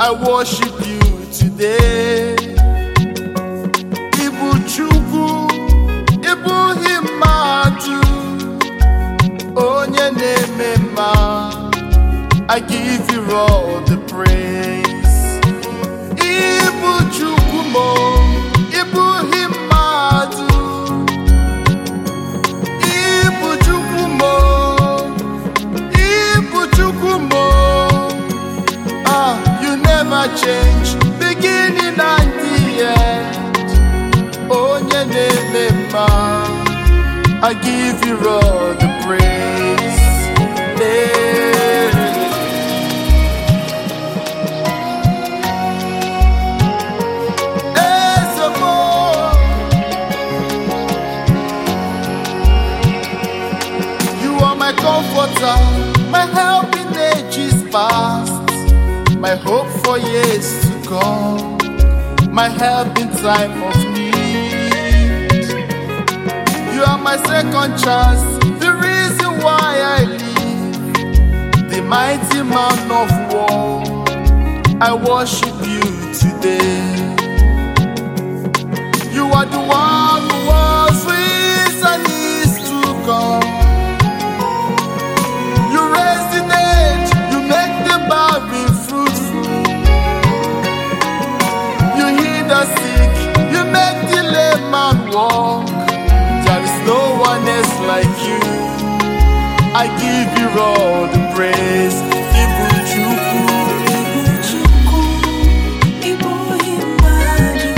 I worship you today. Ibu Chukwu, Ibu Himadu, Onye na-eme mma. I give you all the praise. Ibu Chukwu mo, Ibu Himadu, Ibu Chukwu mo, Ibu Chukwu mo. You never change, beginning and the end. Onye na-eme mma, I give you all the praise. You are my comforter, my help in ages past, my hope for years to come, my help in time of need. You are my second chance, the reason why I live, the mighty man of war. I worship you today. You are the one who was, who is, and is to come. You raise the dead, you make the barren fruitful. You heal the sick, you make the lame man walk. There is no one else like you. I give you all the praise. Ibu Chukwu, Ibu Chukwu, Ibu Himadu,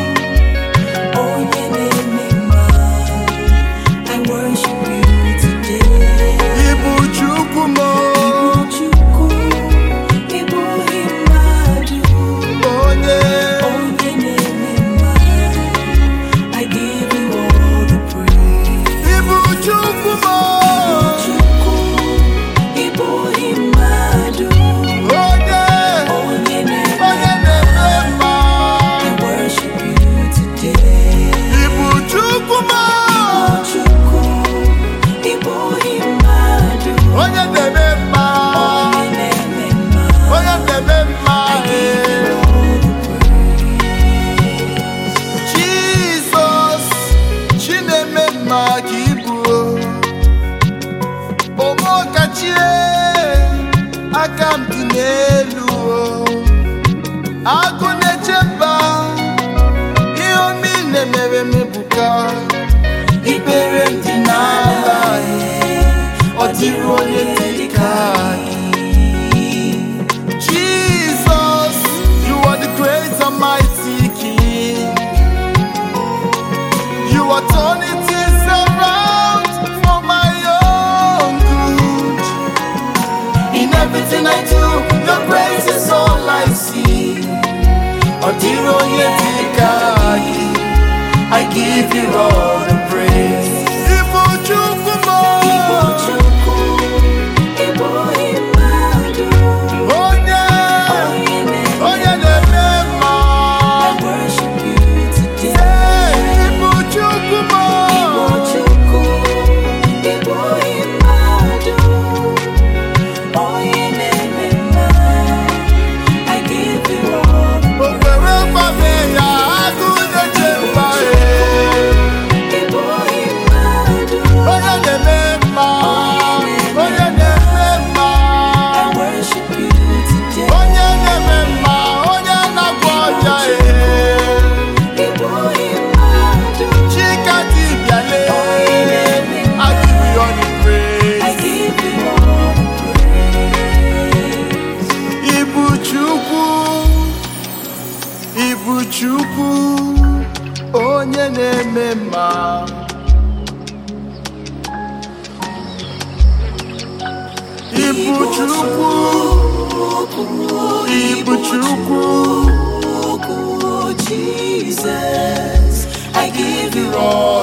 Onye na-eme mma. I worship you today. Ibu Chukwu mo, Ibu Chukwu, Ibu Himadu, Onye na-eme mma. I give you all the praise. Ibu Chukwu mo, Ibu Himadu, Onye na-eme mma. I worship you today. Ibu Chukwu mo, Ibu Himadu, Onye na-eme mma. Onye na-eme mma. Jesus, Chi na-eme mma ka ị bụ. Omokachie, aka m dị n'elu. Agụ na-eche mba, ihe omi na-emere m ebuka. Ikpere m dị n'ala, ọ dịrị onye dị ka gị. Jesus, you are the great and mighty King. You are turning things around for my own good. In everything I do, your praise is all I see. Odiro Yetikagi, I give you all the praise. Ibu Chukwu mo, Ibu Chukwu, Ibu Himadu, Onye na-eme mma. I worship you today. Hey, Ibu Chukwu mo, Ibu Chukwu, Ibu Himadu, na-eme mma. I give you all the Okwere mgbabe ya, agụ na-eche mba. Ibu Himadu, Onye na-eme mma, onye na-eme mma. I worship you today. Onye na-eme mma, onye na-agwọ ọrịa. Ibu Himadu, Chika dibịa lee, I give you all the I praise. give you all the praise. Ibu Chukwu, Ibu Chukwu, onye na-eme mma. Ibu Chukwu, Ibu Chukwu, Jesus, I give you all